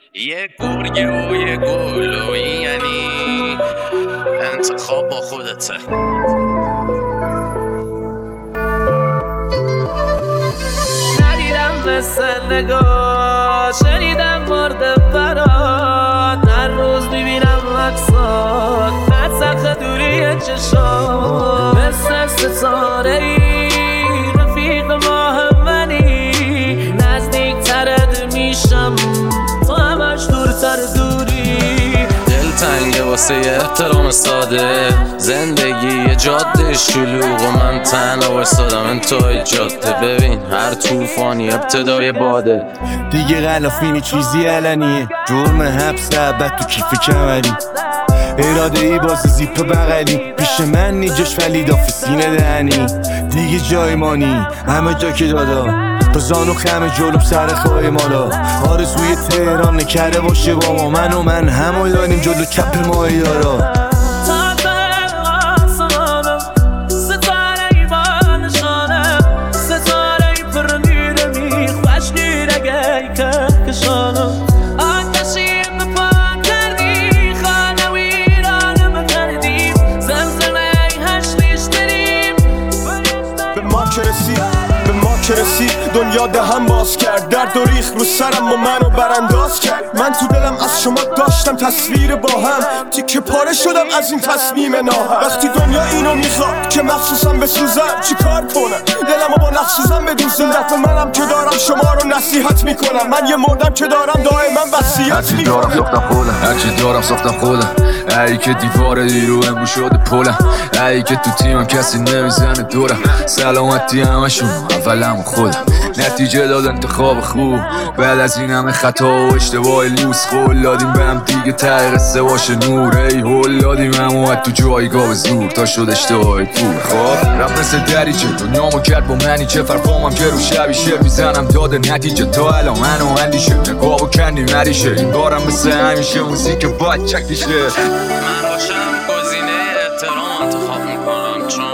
یه گرگه و یه گل و این یعنی انتخاب با خودته. ندیدم مثل نگاه، شنیدم مورد برات، هر روز میبینم عکسات مدسخ دوری چشات، مثل ستاره ای رفیق ماه منی، نزدیک ترد میشم تو همش دورتر دوری. دلتنگه واسه احترام ساده، زندگی یه جاده شلوغ و من تنها وایسادم انتهای جاده. ببین هر طوفانی ابتدای باده، دیگه غلافینی چیزی علنیه، جرم حبس ابد تو کیف کمری، اراده ای باز زیپ بغلی، پیش من نیجاش ولی داف سینه دهنی، دیگه جای مانی همه جا که دادا، با زانو خم جلوم سر خواهی مالا، آرزوی تهران نکره باشه با ما، من و من همو داریم جلو چپ ماهی دارا. به ما که رسید دنیا دهم باز کرد، درد و ریخ رو سرم و منو برانداز کرد. من تو دلم از شما داشتم تصویر با هم، تیکه پاره شدم از این تصمیم ناهم. وقتی دنیا اینو میخواد که مخصوصم بسوزم چی کار کنم، دلمو با نخسوزم بدوزم. دفعه منم که دارم شما رو نصیحت میکنم، من یه مردم که دارم دائما وصیت میکنم. هرچی دارم ساختم خودم، ای که دیوار دیرو امرو شده پلم، ای که تو تیمم کسی نمیزنه دورم، سلامتی همشون اولم خودم. نتیجه داد انتخاب خوب بعد از این همه خطا و اشتباه لوس، قول دادیم به هم دیگه ته قصه باشه نور، ای هول دادیم هم اومد تو جایگاه زور تا شد اشتباه پول. خب رفت مثل دریچه دنیامو کرد با منی، چه فرقامم که رو شبی شعر میزنم داده نتیجه، تا الان منو اندیشه نگاه و کندی مریشه، این بارم مثل همیشه موزیک باید چکیشه. من باشم گزینه احترام انتخاب میکنم، چون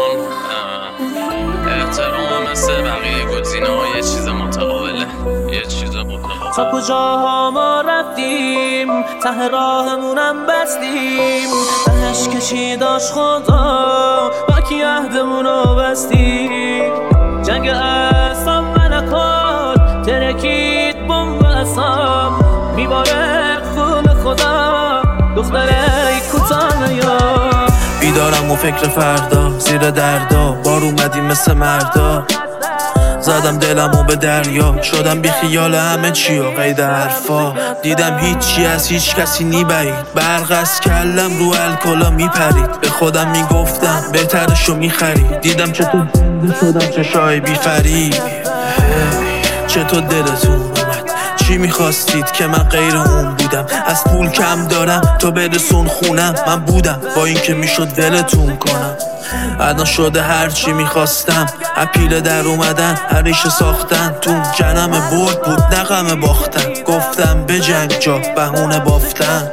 احترام مثل بقیه گزینه ها یه چیز متقابله، یه چیز متقابل. تا کجاها ما رفتیم ته راهمونم بستیم، تهش کشی داشت خدا با کی عهدمونو بستیم. جنگ اعصاب ملکات ترکید بمب اعصاب، میباره خون خدا دختره کوتاه یا بیدارم و فکر فردا زیر دردا، بار اومدیم مثل مردا، زدم دلمو به دریا، شدم بی خیال همه چی و قید حرفا، دیدم هیچی از هیچ کسی نیبرید، برق از کلم رو الکلا میپرید، به خودم میگفتم بهترشو میخرید، دیدم چطور زنده شدم چشای بی فرید. چطور دلتون اومد چی میخواستید که من غیر اون بودم، از پول کم دارم تو برسون خونم، من بودم با این که میشد ولتون کنم، الان شده هرچی میخواستم، اپیله در اومدن هریشه ساختن، تو جنم برد بود نغم باختن، گفتم به جنگ جا بهونه بافتن.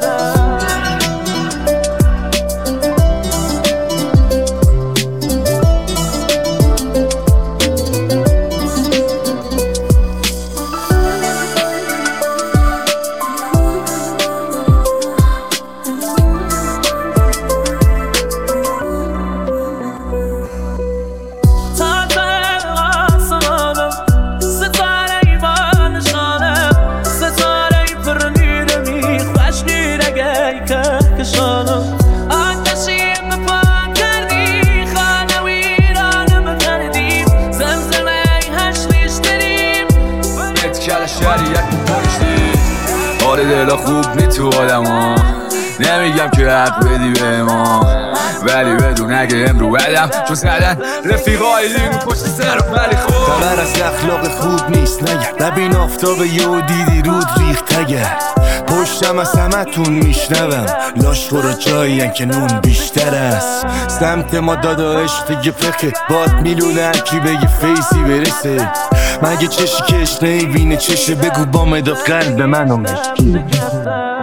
حال دلا خوب نی تو آدم ها، نمیگم که حق بدی به ما، ولی بدون اگه امرو بدم چون زدن رفیقای لیمو پشت سرم، ولی خوب خبر از اخلاق خوب نیست نگه، ببین آفتاب یهو دیدی رود ریخت اگر، پشتم از همتون میشنوم لاش برو جایین که نون بیشتر است، سمت ما دادا عشق دیگه پخه، باد میلونه هرکی بگه فیسی برسه، مگه چشی که اشنهی بینه چشه، بگو با مداد قلب منو مشکی.